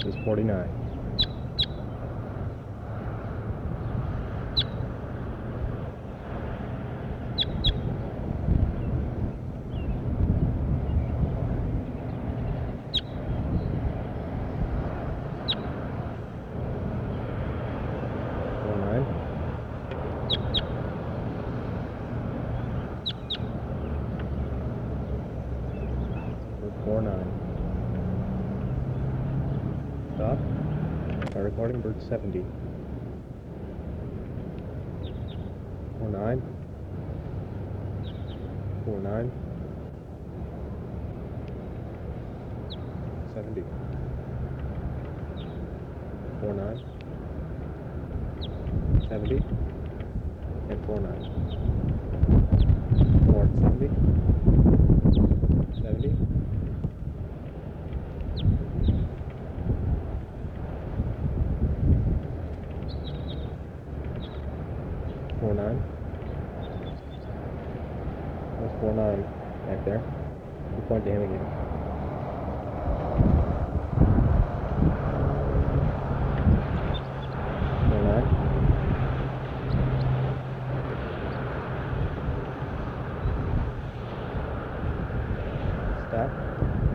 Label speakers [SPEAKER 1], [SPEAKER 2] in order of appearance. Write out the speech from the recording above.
[SPEAKER 1] is 49. Four nine. Stop. Start recording. Bird 70. 49. 49. 70. 49. 70. And 49. 470. 70. 49. That's 49 back there. You point to him again.